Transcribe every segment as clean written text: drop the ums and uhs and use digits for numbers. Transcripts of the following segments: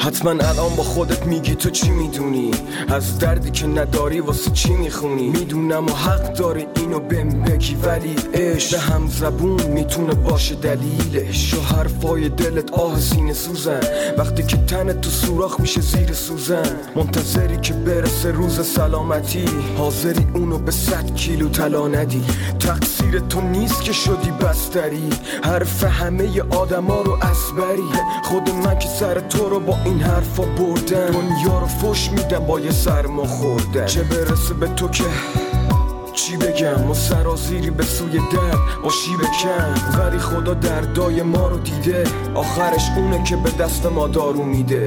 حتما الان با خودت میگی تو چی میدونی، از دردی که نداری واسه چی میخونی. میدونم و حق داری اینو بهم بگی، ولی عشق هم زبون میتونه باشه دلیلش. و حرفای دلت آه سینه سوزن وقتی که تنت تو سوراخ میشه زیر سوزن. منتظری که برسه روز سلامتی، حاضری اونو به 100 کیلو طلا ندی. تقصیر تو نیست که شدی بستری، حرف همه آدما رو اسبری. خود من که سر تو رو با این حرفا بردم، دنیا رو فش میدم با یه سرما خوردن. چه برسه به تو که چی بگم، ما سرازیری به سوی در با شیب کم. ولی خدا دردای ما رو دیده، آخرش اونه که به دست ما دارو میده.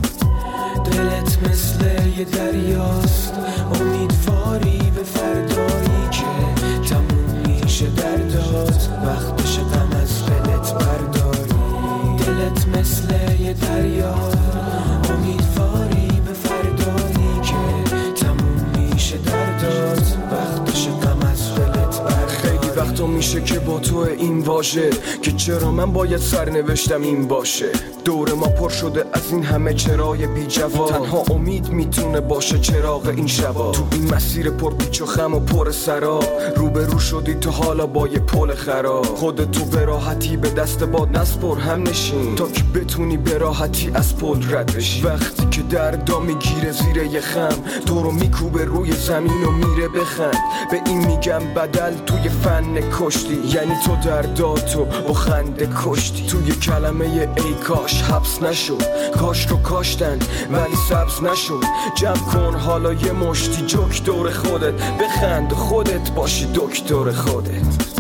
دلت مثل یه دریاست، امیدواری به فردایی که تموم میشه دردات، وقتش غم از دلت برداری. دلت مثل یه دریاست، امیدواری به فردایی که تموم میشه دردات، وقتش غم از دلت برداری. خیلی وقتا میشه که با تو این واژه که چرا من باید سرنوشتم این باشه. دور ما پر شده از این همه چرای بی جواب، تنها امید میتونه باشه چراغ این شبا. تو این مسیر پر پیچ و خم و پر سراب، روبرو شدی تو حالا با یه پل خراب. خودتو به راحتی به دست باد نسپر، هم نشین تا که بتونی به راحتی از پل رد بشی. وقتی که دردا میگیره زیر یه خم، تو رو میکوبه روی زمین و میره بخند. به این میگم بدل توی فن کشتی، یعنی تو درداتو با خنده کشتی. توی کلمه ای کاش حبس نشد، کاش رو کاشتن ولی سبز نشد. جمع کن حالا یه مشتی جوک دور خودت، بخند خودت باشی دکتر خودت.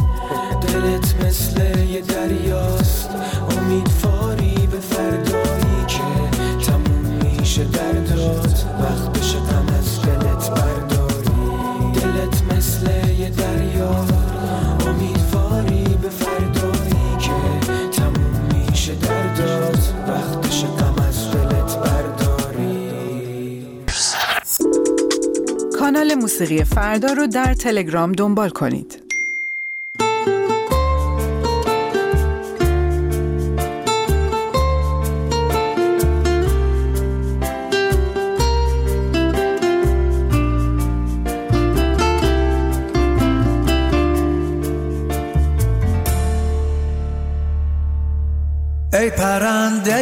دلت مثل یه دریاست، امیدواری به فردایی که تموم میشه دردات، وقتش غم از دلت برداری. دلت مثل یه دریاست، امیدواری به فردایی که تموم میشه دردات، وقتش غم از دلت برداری. کانال موسیقی فردا رو در تلگرام دنبال کنید. ای پرنده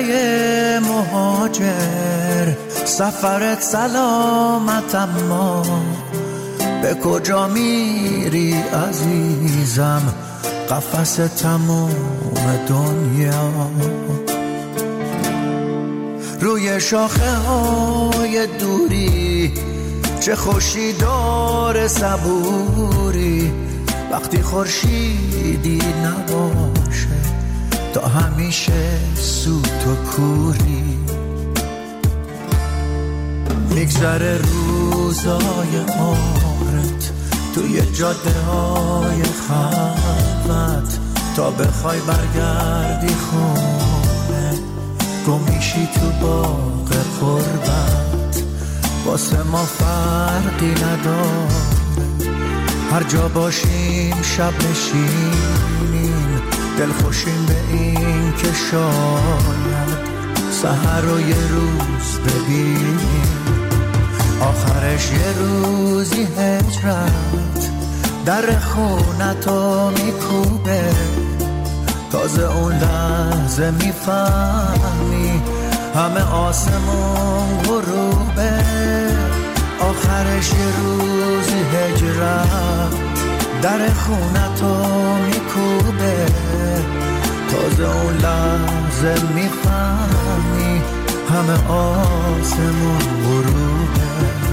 مهاجر، سفرت سلامت اما به کجا میری عزیزم، قفس تموم دنیا. روی شاخه های دوری چه خوشی داره صبوری، وقتی خورشیدی نباشه تا همیشه سوت و کوری. میگذره روزای عمرت توی جاده های خلوت، تا بخوای برگردی خونه گم میشی تو باغ غربت. واسه ما فرقی نداره، هر جا باشیم شب نشینیم، دل خوشیم به این که شاید سحر رو یه روز ببینیم. آخرش یه روزی هجرت در خونتو میکوبه، تازه اون لحظه میفهمی همه آسمون غروبه. آخرش یه روزی هجرت در خونتو میکوبه، تازه اون لحظه میفهمی همه آسمون غروبه.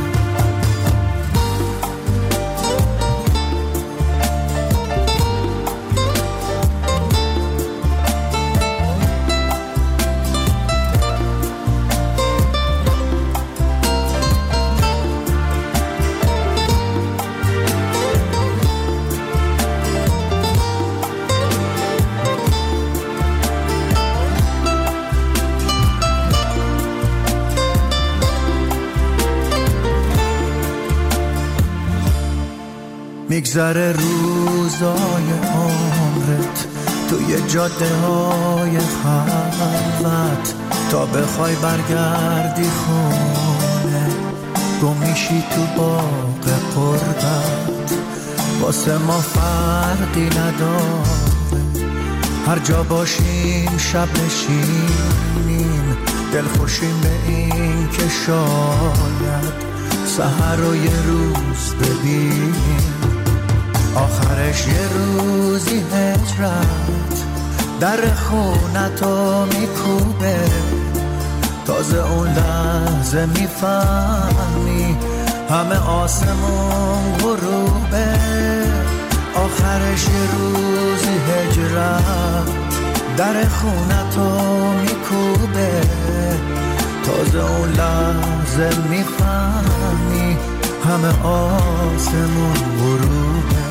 میگذره روزای عمرت توی جاده های خلوت، تا بخوای برگردی خونه، گم میشی تو باغ قربت، واسه ما فرقی نداره، هر جا باشیم شب نشینیم، دل خوشیم به این که شاید سحر رو یه روز ببینیم، آخرش یه روزی هجرت در خونتو میکوبه، تازه اون لحظه میفهمی همه آسمون غروبه، آخرش یه روزی هجرت در خونتو میکوبه، تازه اون لحظه میفهمی همه آسمون غروبه.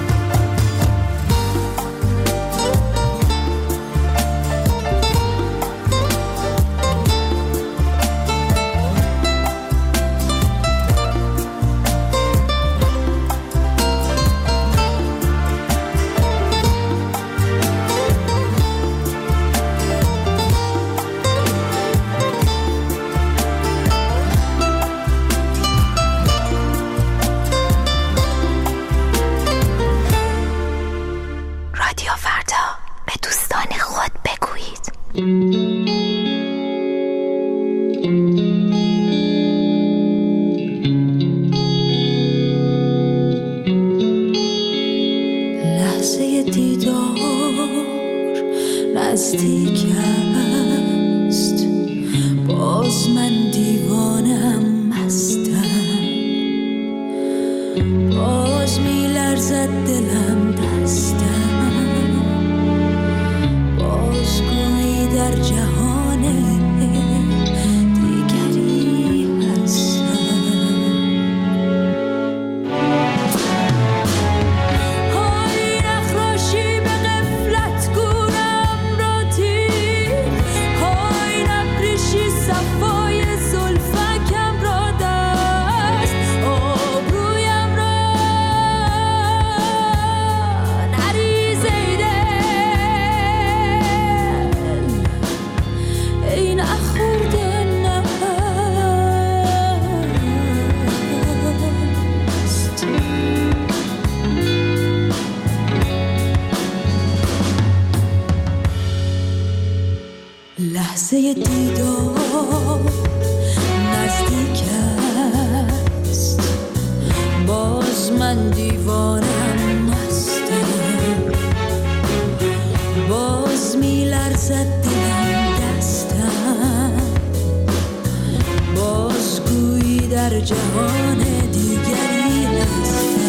لحظه دیدار نزدیک است، باز من دیوانم مستم، باز میلرزد دلم دستم، باز گویی در جهان دیگری هستم.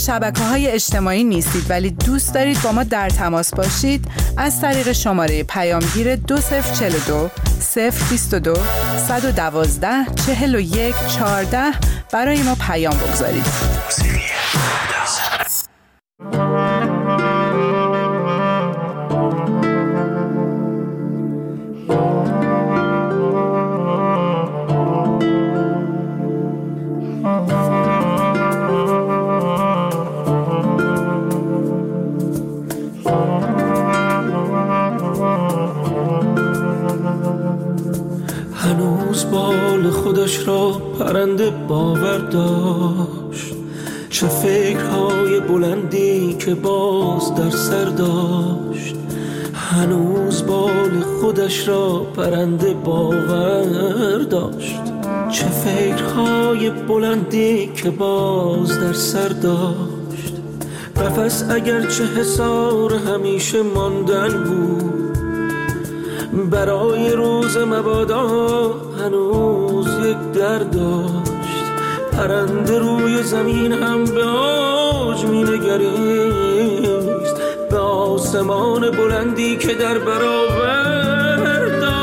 شبکه‌های اجتماعی نیستید ولی دوست دارید با ما در تماس باشید، از طریق شماره پیامگیر 2042 022 112 41 14 برای ما پیام بگذارید. هنوز بال خودش را پرنده باور داشت، چه فکرهای بلندی که باز در سر داشت. هنوز بال خودش را پرنده باور داشت، چه فکرهای بلندی که باز در سر داشت. قفس اگرچه حصار همیشه ماندن بود، برای روز مبادا هنوز یک در داشت. پرنده روی زمین هم به اوج می نگریست، به آسمان بلندی که در برابر داشت.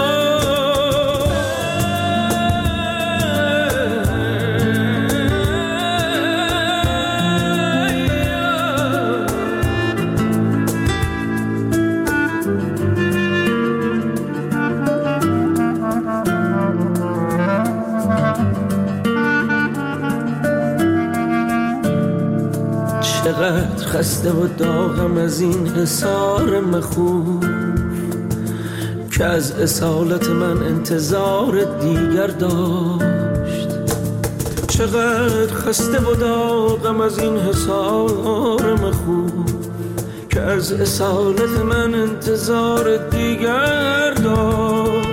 چقدر خسته و داغم از این حصار مخوف که از اصالت من انتظار دیگر داشت. چقدر خسته و داغم از این حصار مخوف که از اصالت من انتظار دیگر داشت.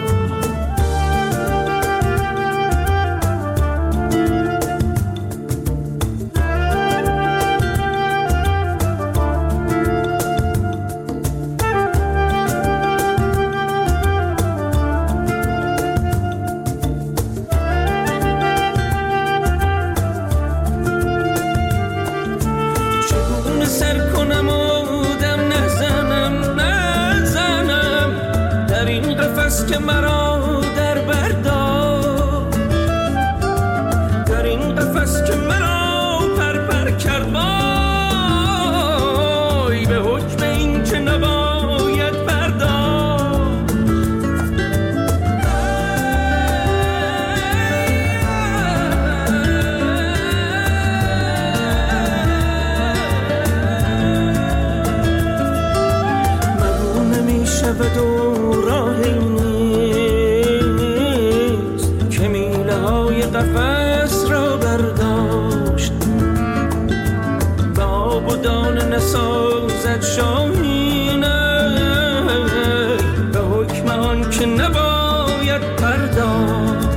که مرا در برداشت، در این قفس که مرا پر کرد، وای به حکم این که نباید پرداخت. مگو نمیشود و راهی قفس را برداشت، به آب و دانه نسازد شاهینه، به حکم آن که نباید پرداخت.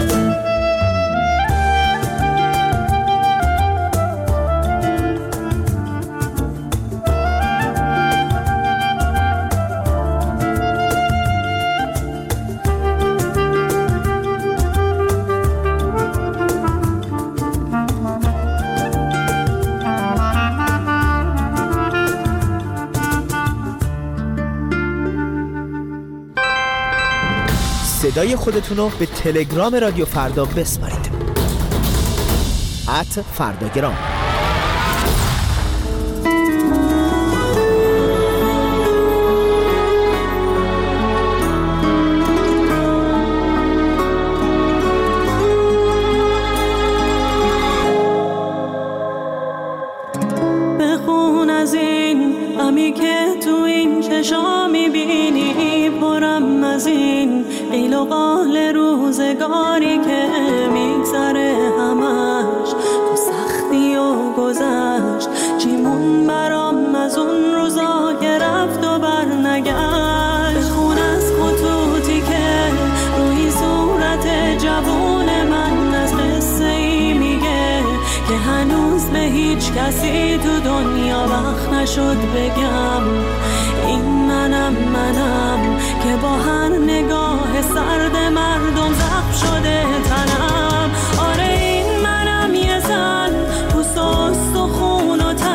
صدای خودتون رو به تلگرام رادیو فردا بسپارید. @فرداگرام. بخون از این غمی که تو این چشا میبینی، پرم از این قیل و قال روزگاری که میگذره همش تو سختی و گذشت. چیمون برام از اون روزا که رفت و برنگشت. بخون از خطوطی که روی صورت جوون من از قصه ای میگه که هنوز به هیچ کسی تو دنیا وقت نشد بگم. این منم که با هر نگاه سرد مردم زخم شده تنم. آره این منم یه زن پوست و خون و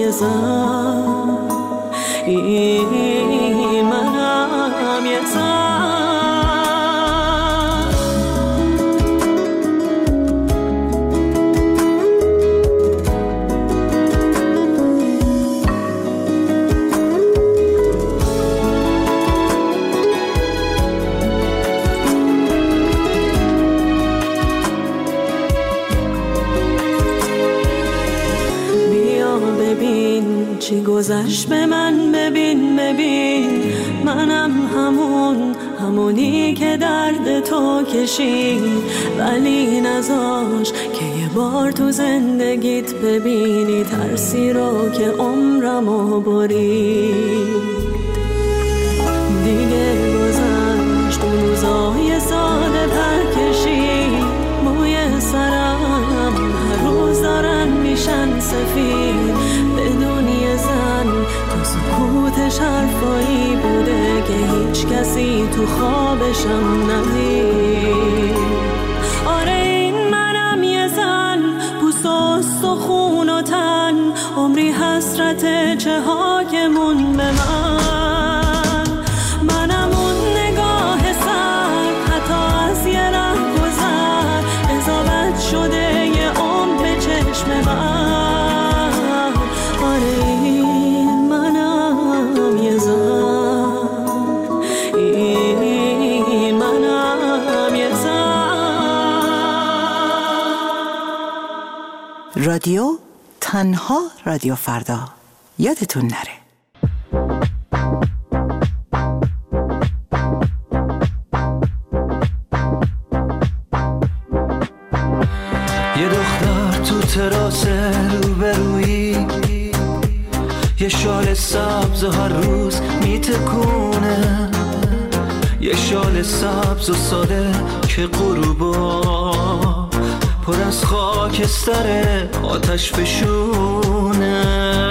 یه زن، این منم یه زن. چی گذشت به من، ببین منم همونی که درد تو کشید، ولی نذاش که یه بار تو زندگیت ببینی ترسی رو که عمرمو برید. دیگه گذشت اون روزای ساده پر کشید، موی سرم هر روز دارن میشن سفید. بدون یه زن تو سکوتش حرفایی بوده که هیچ کسی تو خوابشم ندید. آره این منم یه زن، پوست و استخون و تن، عمری حسرت چه حاکمون به من. منم اون نگاه سر حتی از یه ره گذر، اضافت شده یه عمر به چشم من. رادیو تنها رادیو فردا، یادتون نره. یه دختر تو تراس روبرویی، یه شال سبز هر روز میتکونه، یه شال سبز و ساده که غروبا پر از خاکستر آتش فشونه.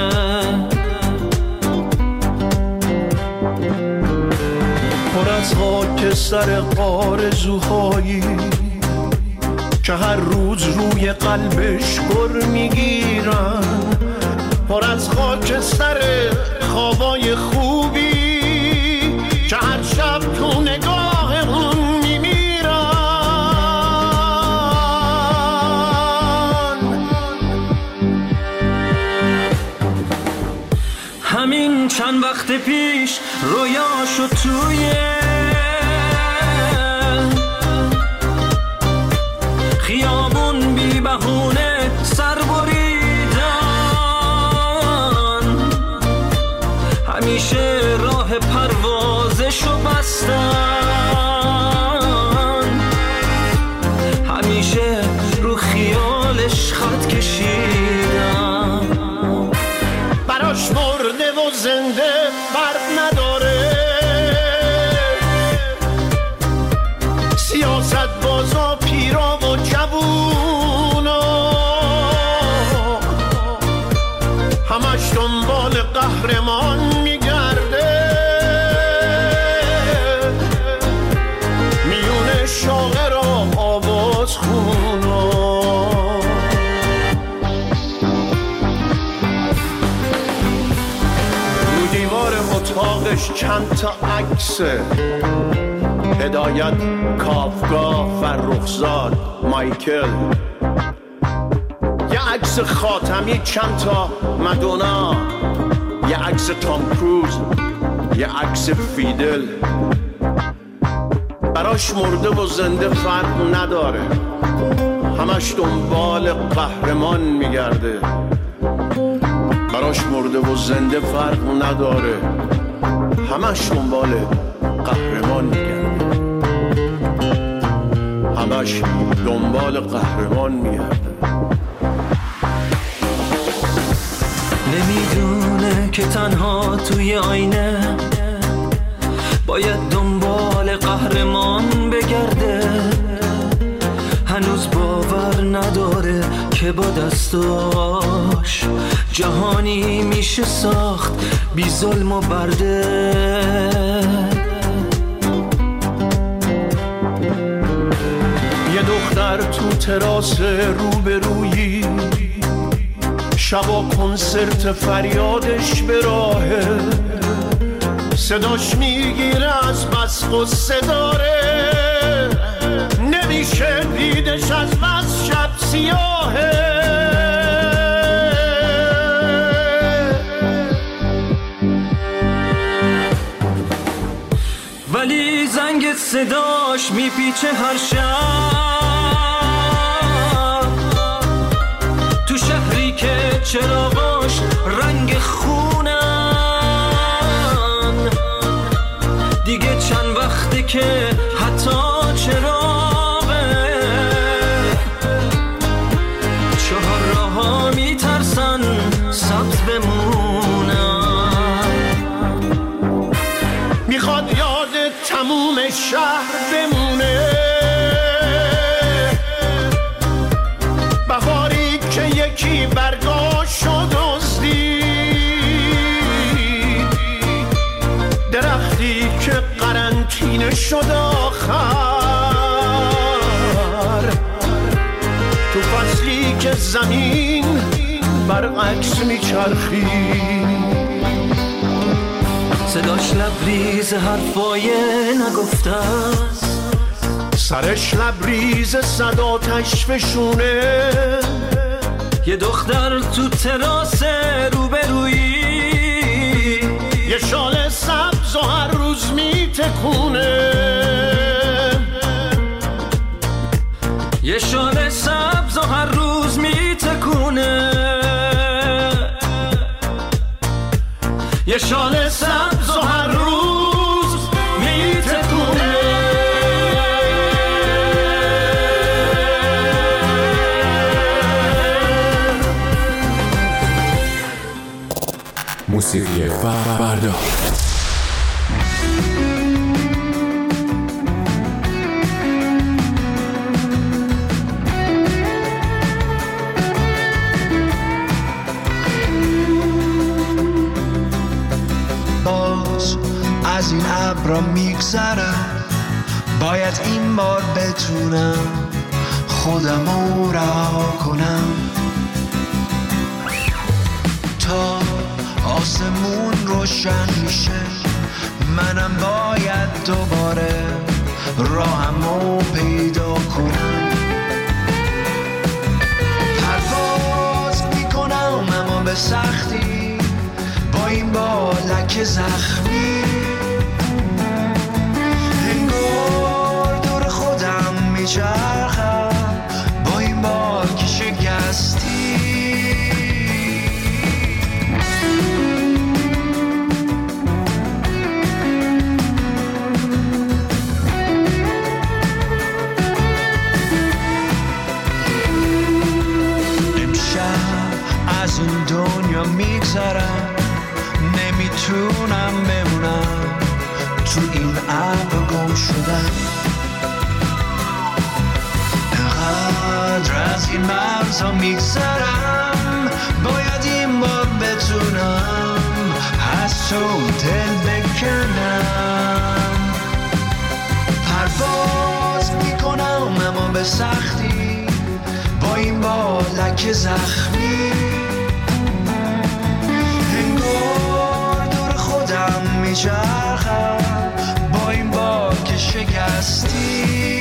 پر از خاکستر آرزوهایی که هر روز روی قلبش گر میگیرن، پر از خاکستر خوابای خوبی که هر شب تو نگاهمون همین چند وقت پیش رویاشو توی خیابون بی بهونه سر بریدن، همیشه راه پروازشو بستن، همیشه رو خیالش خط کشیدن. براش مرده و زنده فرق نداره، سیاست بازا پیرا و جوونا همش دنبال قهرمان میگرده، میون شاعر و آواز خونا. اتاقش چند تا عکس، هدایت، کافکا، فرخزاد، مایکل، یه عکس خاتمی، چند تا مدونا، یه عکس تام کروز، یه عکس فیدل. براش مرده و زنده فرق نداره، همش دنبال قهرمان میگرده. براش مرده و زنده فرق نداره، همش دنبال قهرمان میگرده، همش دنبال قهرمان میگرده. نمیدونه که تنها توی آینه باید دنبال قهرمان بگرده، هنوز باور نداره که با دستاش جهانی میشه ساخت بی ظلم و برده. یه دختر تو تراس روبرویی، شبا کنسرت فریادش به راهه، صداش میگیره از بس قصه داره، نمیشه دیدش از بس شب سیاهه. ولی زنگ صداش میپیچه هر شب، تو شهری که چراغاش رنگ خونن، دیگه چند وقته که حتی چراغه چهار راه‌ها میترسن سبز بمونن، میخواد یاد تموم شهر بمونه، بهاری که یکی برگاشو دزدید، درختی که قرنطینه شد آخر، تو فصلی که زمین برعکس میچرخید، صداش لبریز حرفای نگفته است، سرش لبریز صد آتش فشونه، یه دختر تو تراس روبرویی، یه شال سبز و هر روز میتکونه، یه شال سبز و هر روز میتکونه، یه شال سبز و هر روز میتکونه. موسیقی فردا. از این ابرا میگذرم، باید این بار بتونم خودمو رها کنم، تا آسمون روشن میشه منم باید دوباره راهمو پیدا کنم، پرواز میکنم اما به سختی با این بالک زخمی، انگار دور خودم میچرخم با این بالک شکستی، امشب از این دنیا میگذرم، نمیتونم بمونم تو این ابر گم شدم، انقدر از این مرزا میگذرم، باید این بار بتونم از تو دل بکنم، پرواز میکنم اما به سختی با این بالک زخمی، میچرخم با این بالک شکستی.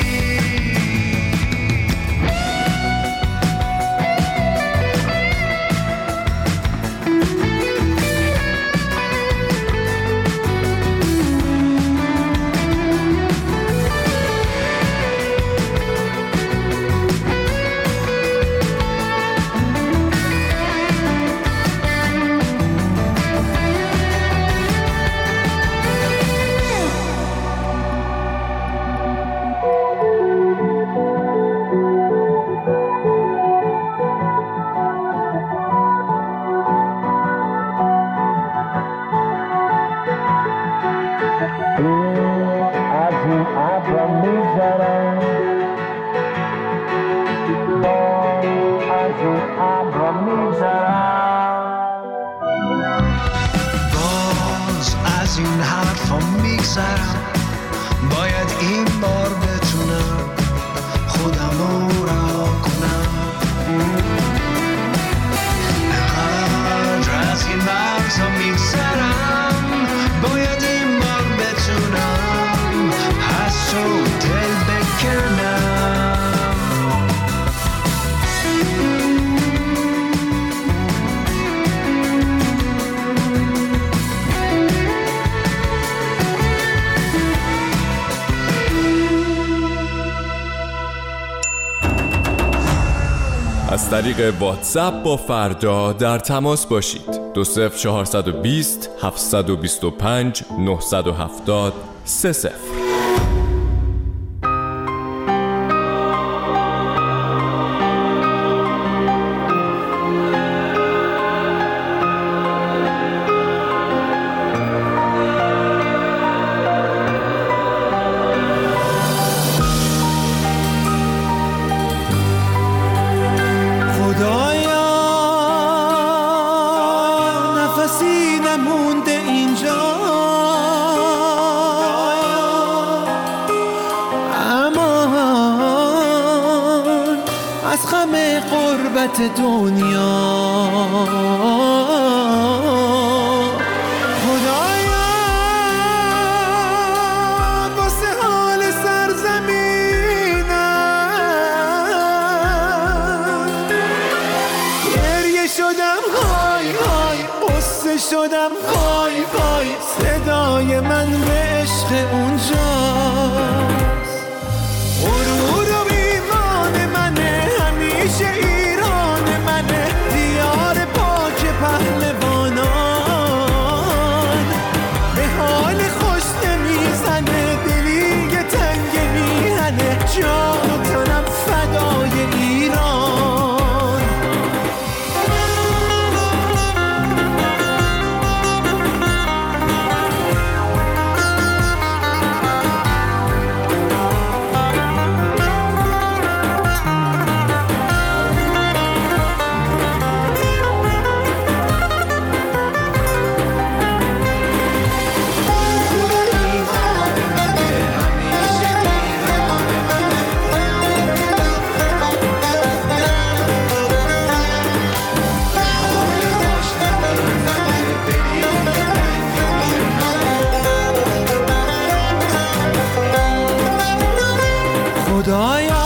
باید این بار بتونم خودم رو رها کنم، از طریق واتساپ با فردا در تماس باشید. 20420 725 970 30. دنیا خدایا واسه حال سرزمینم گریه شدم های های قصه شدم وای وای صدای من به عشق اونجاست غرور و ایمان منه همیشه پهلوانان به حال خوش نمیزنه دلی یه تنگ میهنه جان و تنم فدای ایران خدایا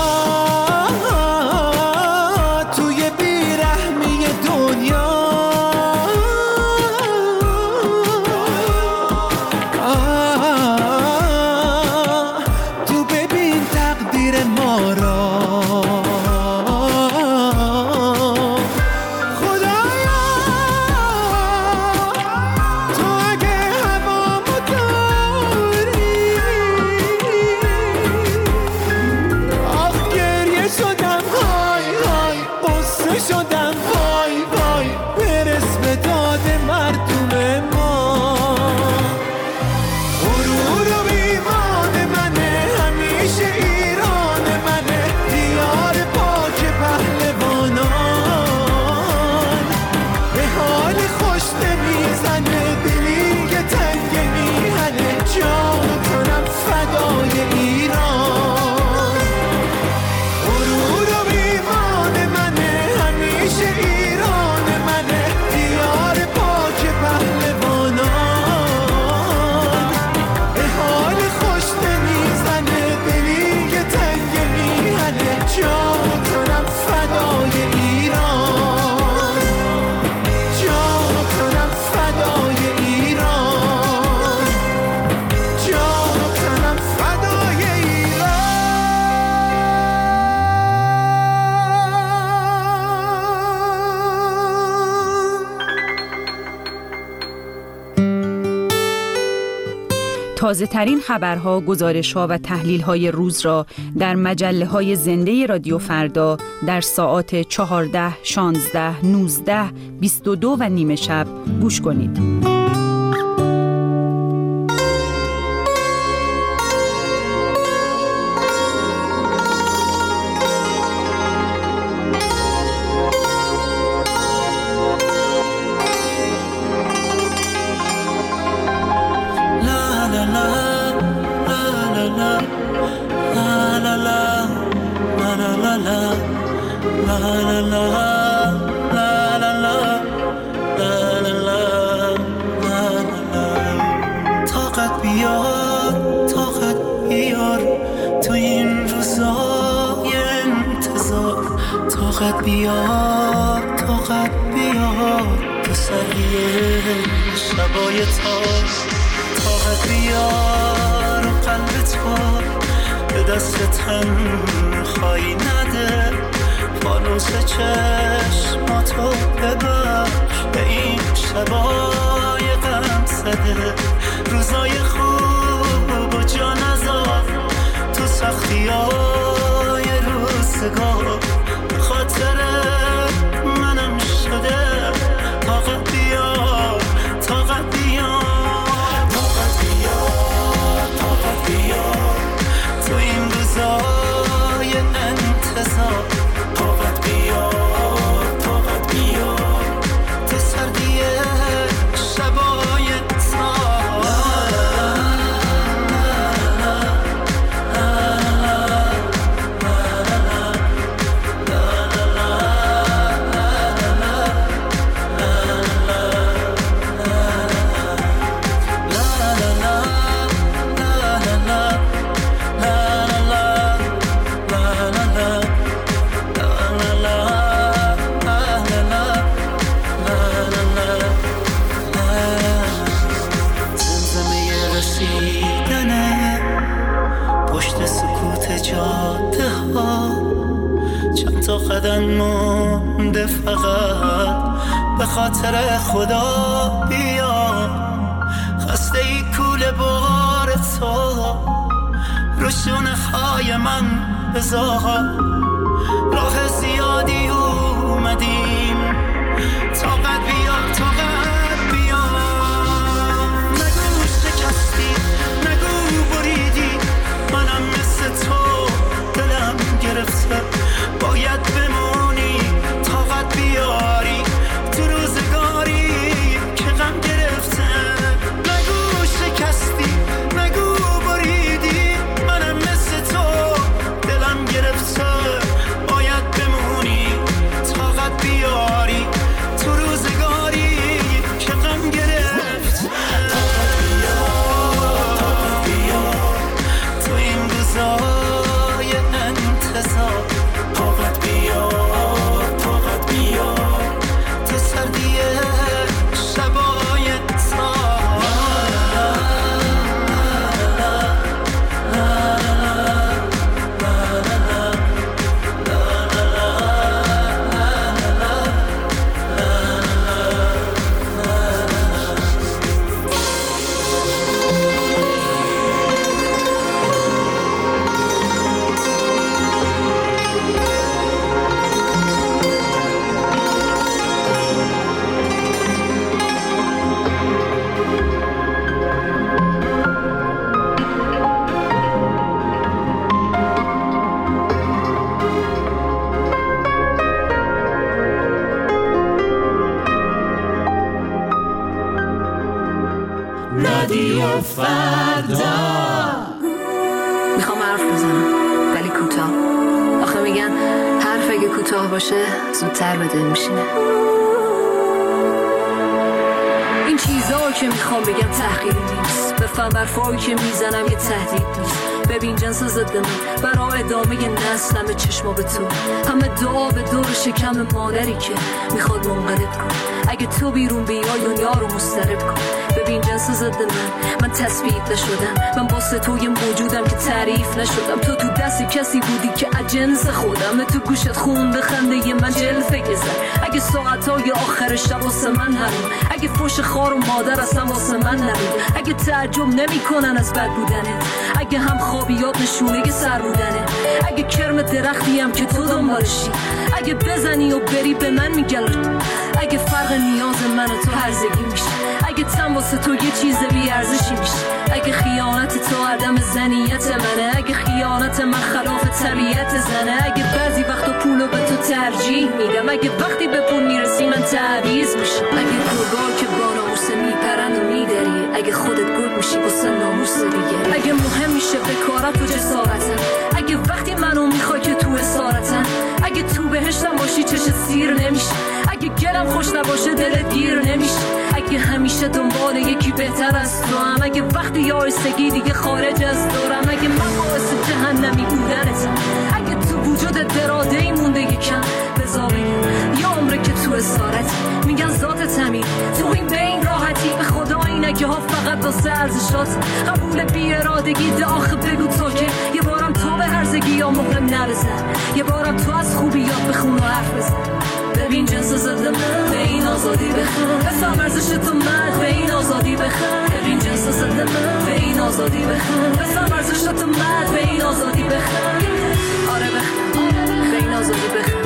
توی بیرحمی دنیا تو ببین تقدیر ما را خدایا تو اگه هوامو داری شدم های های قصه شدم وای وای برس به داد مردم ما غرور و ایمان منه همیشه ایران منه دیار پاک پهلوانان به حال خوش نمیزنه دلی یه تنگ میهنه جان و تنم فدای ایران ایران منه دیار پاک پهلوانان به حال خوش نمیزنه دلی یه تنگ میهنه جان و تنم فدای ایران جان و تنم فدای ایران جان و تنم فدای ایران تازه ترین خبرها، گزارش‌ها و تحلیل‌های روز را در مجله‌های زنده رادیو فردا در ساعات 14، 16، 19، 22 و نیم شب گوش کنید. طاقت بیار تسلیه شبای تاز طاقت بیار و قلب تو به دست تنهایی نده فانوس چشماتو ببخش به این شبای غم زده، روزای خوب و جا نذار تو سختیای روزگار. به خاطر منم شده طاقت بیار، طاقت بیار، طاقت بیار، طاقت بیار تو این روزای انتظار. طاقت بیار، طاقت بیار تو سردی شبای تار. قدم مونده فقط به خاطر خدا بیا. خسته ای کوله بار تو رو شونه های من بذار. راه زیادی اومدیم، طاقت بیار، طاقت بیار. نگو شکستی، نگو بریدی، منم مثل تو دلم گرفته. باید بمونی، طاقت بیاری تو روزگاری که غم گرفته. نگو شکستی، نگو بریدی، منم مثل تو دلم گرفته. باید بمونی، طاقت بیاری تو روزگاری که غم گرفته. طاقت بیار، طاقت بیار تو این روزای انتظار. طاقت بیار، طاقت بیار تو سردی شبای تار. رادیو فردا. میخوام حرف بزنم ولی کوتاه. آخه میگن حرف اگه کوتاه باشه زودتر به دل میشینه. این چیزا که میخوام بگم تحقیری نیست. بفهم برفایی که میزنم یه تهدید نیست. ببین جنس ضد من برای ادامه نسلم چشما به تو. همه دعا به دور شکم مادری که میخواد منقلب کن. اگه تو بیرون بیای دنیا رو مضطرب کن. ببین جنس ضد من تصفیه نشدم. من واسه تو یه موجودم که تعریف نشدم. تو دست کسی بودی که اجنس خودم. تو گوشت خونده خنده ی من جلفه گذر. اگه ساعتای آخر شب واسه من هرون. اگه فوش خار و مادر اصلا واسه من نبود. اگه تعجب نمی کنن از بد بودنت. اگه هم خوابیات نشونه سر بودنه. اگه کرم درختیم که تو دنبالشی. اگه بزنی و بری به من میگل. اگه فرق نیاز من و تو هرزگی میشه. اگه تن واسه تو یه چیز بی ارزشی میشه. اگه خیانت تو عدم زنیت منه. اگه خیانت من خلاف طبیعت زنه. اگه بعضی وقتا پولو به تو ترجیح میدم. اگه وقتی به پول میرسی من تعویض میشم. اگه گرگا که با ناموس میپرن و میدری. اگه خودت گل میشی واسه ناموس دیگه. اگه مهم میشه بکارت و جسارتم. اگه وقتی منو میخوای که تو اسارتم. اگه تو بهشتم باشی چشت سیر نمیشه. اگه گلم خوش نباشه دلت گیر نمیشه. اگه همیشه دنبال یکی بهتر از تو هم. اگه وقتی یایستگی دیگه خارج از دورم. اگه من باعث جهنمی بودنتم. اگه تو وجود درادهی مونده یکم بذار بگم یه عمره که تو اسارتی. میگن ذات تمید تو این بین راحتی. به خدا اینکه ها فقط واسه ارزشات. قبول بی ارادگی ده آخه بگو تو که یه بارم تو به هر تازگی یا مهرم نرزن، یه بارم تو از خوبیات بخون و حرف بزن. ببین جنس ضد من، به این آزادی بخون، بفهم ارزش تو مرد، به این آزادی بخون. ببین جنس ضد من، به این آزادی بخون، بفهم ارزش تو مرد، به این آزادی بخون. آره بخون، به این آزادی بخون.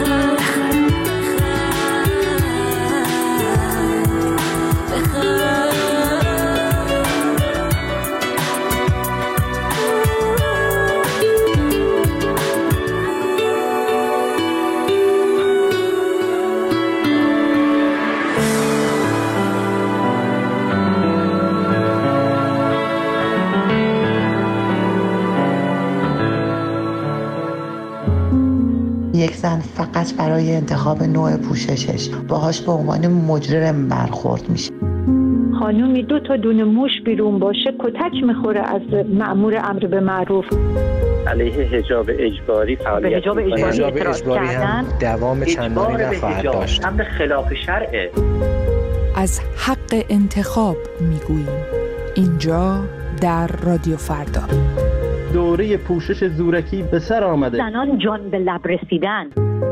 یک زن فقط برای انتخاب نوع پوششش باهاش به عنوان مجرم برخورد میشه. خانومی 2 تا دونه موش بیرون باشه کتک میخوره از مأمور امر به معروف. علیه حجاب اجباری فعالیت حجاب اجباری هم دوام چندانی نخواهد داشت. امر خلاف شرعه. از حق انتخاب میگوییم اینجا در رادیو فردا. دوره پوشش زورکی به سر آمده. زنان جان به لب رسیدن.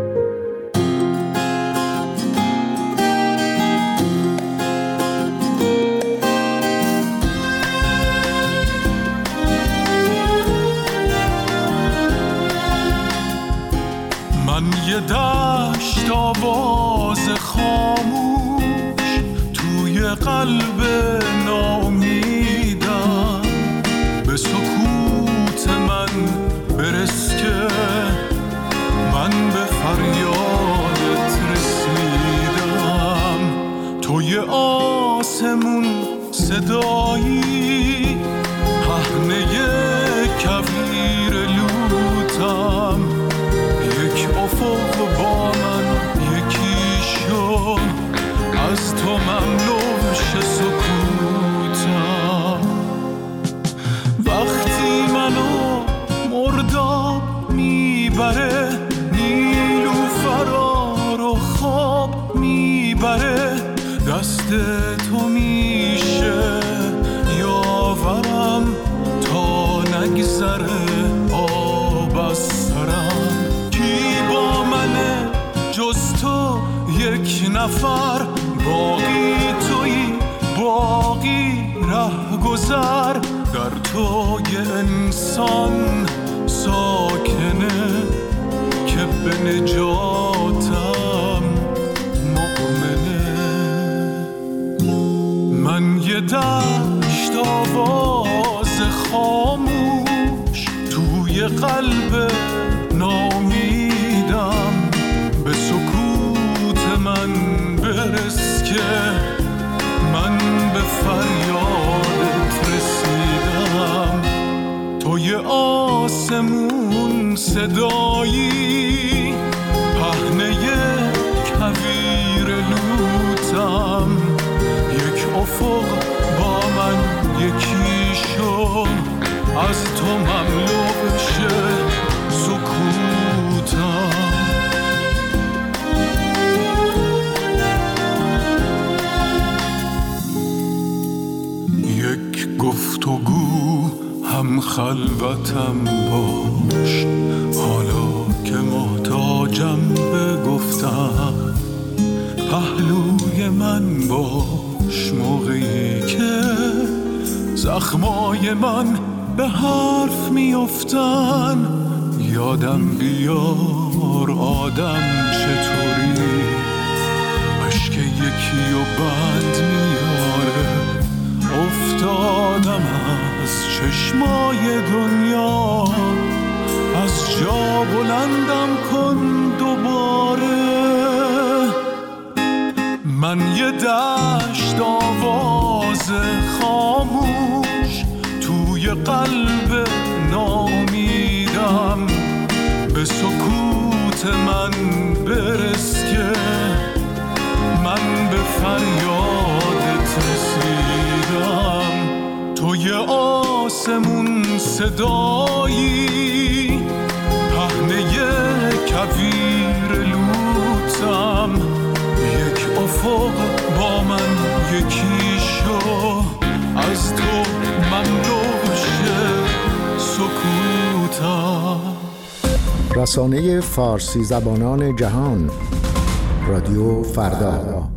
من یه دشت آواز خاموش توی قلب ناامیدم، به سکوت من برس که من به فریادت رسیدم. توی آسمون صدایی پهنه کویر لوتم، یک افق با من یکی شو، از تو مملو شه سکوتم. وقتی منو مرداب میبره، نیلوفرا رو خواب میبره، دست تو میشه یاورم تا نگذره آب از سرم. کی با منه جز تو یک نفر، باقی تویی باقی ره گذر، در تو یه انسان ساکنه که به نجاتم مؤمنه. من یه دشت آواز خاموش توی قلب ناامیدم، به سکوت من برس که من به فریادت رسیدم. توی آسمون صدایی پهنه کویر لوتم، یک افق با من یکی شو، از تو مملو بشه سکوتم. یک گفتگو هم خلوتم باش، حالا که محتاجم به گفتم، پهلوی من باش موقعی که زخمای من به حرف میافتن. یادم بیار آدم چطوری اشک یکی و بند میاره. افتادم از چشمای دنیا، از جا بلندم کن دوباره. من یه دشت آواز خاموش توی قلب ناامیدم، به سکوت من برس که من به فریادت رسیدم. توی آسمون صدایی پهنه کویر لوتم، یک افق با من یکی شو، از تو مملو شه سکوتم. فردا. رسانه فارسی زبانان جهان، رادیو فردا.